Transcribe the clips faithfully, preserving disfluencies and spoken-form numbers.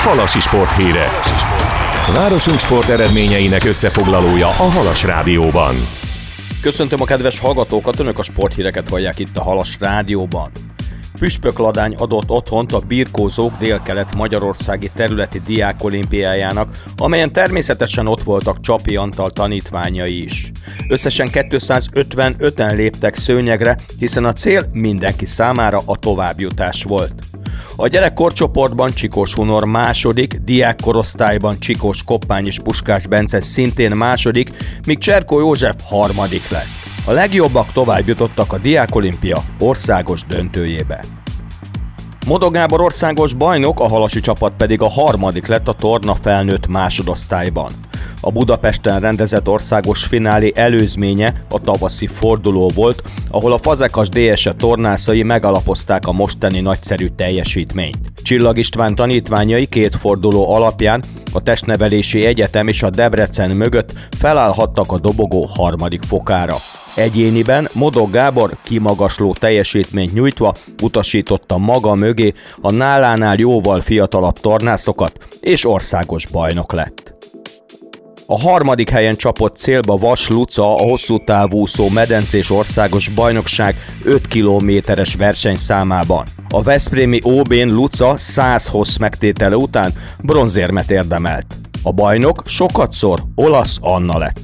Halasi sporthírek. Városunk sport eredményeinek összefoglalója a Halas Rádióban. Köszöntöm a kedves hallgatókat, önök a sporthíreket hallják itt a Halas Rádióban. Püspökladány adott otthont a birkózók délkelet-magyarországi területi diákolimpiájának, amelyen természetesen ott voltak Csapi Antal tanítványai is. Összesen kétszázötvenöten léptek szőnyegre, hiszen a cél mindenki számára a továbbjutás volt. A gyerekkorcsoportban Csikós Hunor második, diákkorosztályban Csikós Koppány és Puskás Bence szintén második, míg Cserkó József harmadik lett. A legjobbak továbbjutottak a Diákolimpia országos döntőjébe. Modog Gábor országos bajnok, a halasi csapat pedig a harmadik lett a torna felnőtt másodosztályban. A Budapesten rendezett országos finálé előzménye a tavaszi forduló volt, ahol a Fazekas dé es e tornászai megalapozták a mostani nagyszerű teljesítményt. Csillag István tanítványai két forduló alapján a Testnevelési Egyetem és a Debrecen mögött felállhattak a dobogó harmadik fokára. Egyéniben Modog Gábor kimagasló teljesítményt nyújtva utasította maga mögé a nálánál jóval fiatalabb tornászokat, és országos bajnok lett. A harmadik helyen csapott célba Vas Luca a hosszútávúszó medencés országos bajnokság öt kilométeres versenyszámában. A veszprémi ó bén Luca száz hossz megtétele után bronzérmet érdemelt. A bajnok sokatszor Olasz Anna lett.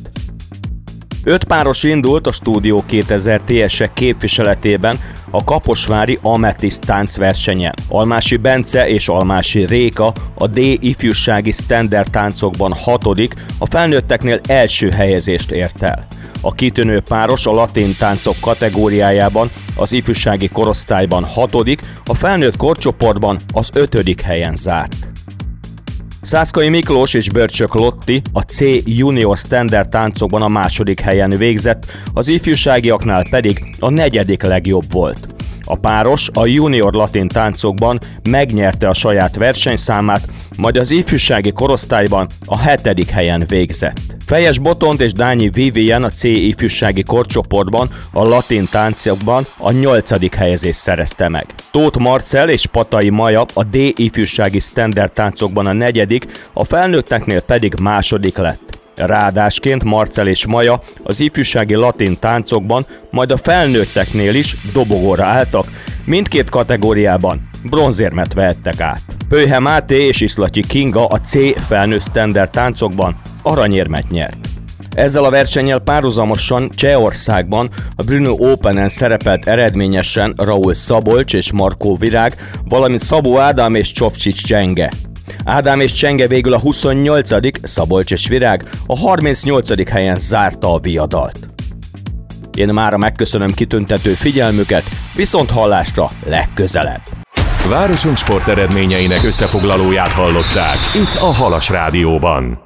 Öt páros indult a Stúdió kétezer té es e képviseletében a kaposvári Amethyst táncversenyen. Almási Bence és Almási Réka a D ifjúsági standard táncokban hatodik, a felnőtteknél első helyezést ért el. A kitűnő páros a latin táncok kategóriájában az ifjúsági korosztályban hatodik, a felnőtt korcsoportban az ötödik helyen zárt. Szászkai Miklós és Börcsök Lotti a C junior standard táncokban a második helyen végzett, az ifjúságiaknál pedig a negyedik legjobb volt. A páros a junior latin táncokban megnyerte a saját versenyszámát, majd az ifjúsági korosztályban a hetedik helyen végzett. Fejes Botond és Dányi Vivien a C ifjúsági korcsoportban a latin táncokban a nyolcadik helyezést szerezte meg. Tóth Marcell és Patai Maja a D ifjúsági standard táncokban a negyedik, a felnőtteknél pedig második lett. Ráadásként Marcell és Maja az ifjúsági latin táncokban, majd a felnőtteknél is dobogóra álltak, mindkét kategóriában bronzérmet vehettek át. Pölyhe Máté és Iszlatyi Kinga a C felnőtt standard táncokban aranyérmet nyert. Ezzel a versennyel párhuzamosan Csehországban a Brno Openen szerepelt eredményesen Raúl Szabolcs és Markó Virág, valamint Szabó Ádám és Csovcsics Csenge. Ádám és Csenge végül a huszonnyolcadik, Szabolcs és Virág a harmincnyolcadik helyen zárta a viadalt. Én mára megköszönöm kitüntető figyelmüket, viszont hallásra legközelebb. Városunk sport eredményeinek összefoglalóját hallották itt a Halas Rádióban.